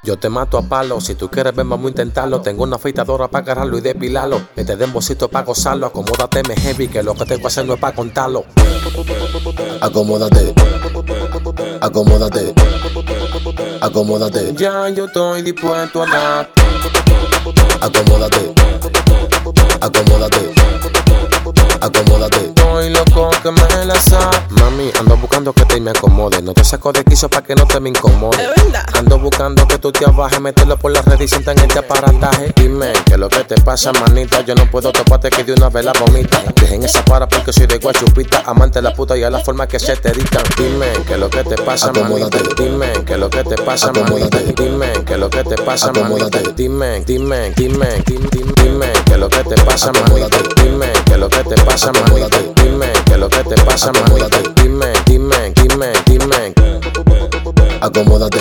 Yo te mato a palo, si tú quieres ven vamos a intentarlo. Tengo una afeitadora para agarrarlo y depilarlo. Que te den bocito para gozarlo. Acomódate, me heavy, que lo que tengo que hacer no es para contarlo. Acomódate, acomódate, acomódate. Ya yo estoy dispuesto a dar. Acomódate, acomódate, acomódate. Estoy loco que me la sabe. Mami, ando buscando que te me acomode. No te saco de quicio para que no te me incomode. ¿Es verdad? Ando buscando que tú te abajes, meterlo por las redes y sientan este aparataje. Dime, ¿qué es lo que te pasa, manita? Yo no puedo toparte que de una vez la bonita. Dejen esa para porque soy de guachupita. Amante la puta y a la forma que se te dictan. Dime, ¿qué es lo que te pasa, manita? Dime, ¿qué es lo que te pasa, manita? Dime, ¿qué es lo que te pasa, manita? Dime, dime, dime, dime, ¿qué es lo que te pasa, manita? Dime, ¿qué es lo que te pasa, manita? Dime, ¿qué es lo que te pasa, manita? Dime, dime, dime, dime. Acomódate,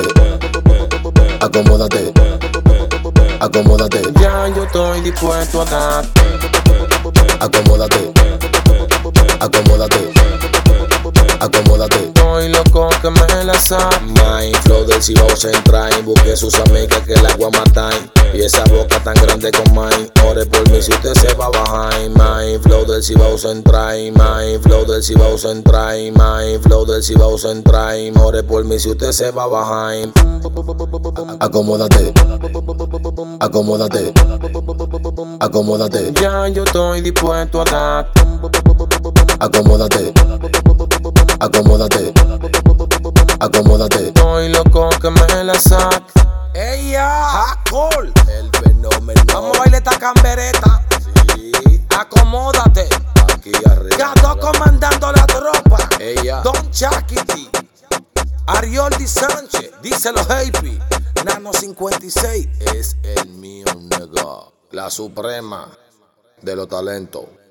acomódate, acomódate. Ya yo estoy dispuesto a dar. Acomódate, acomódate, acomódate. Estoy loco que me la sabe. Mind flow del Cibao Central. Busque sus amigas que el agua matan. Y esa boca tan grande con mine. Ore por mí si usted se va a bajar. Mind flow del Cibao Central. Mind flow del Cibao Central. Mind flow del Cibao Central. Ore por mí si usted se va a bajar. Acomódate, acomódate, acomódate. Ya yo estoy dispuesto a dar. Acomódate, acomódate, acomódate. Estoy loco que me la saque. ¡Ella! ¡Hardcore! El fenómeno. Vamos a bailar esta cambereta. Sí, Acomódate. aquí arriba. Gato comandando la tropa. Ella. Don Chaquiti. Arioldi Sánchez. Díselo, Happy. Nano 56. Es el mío, nigga. La suprema de los talentos.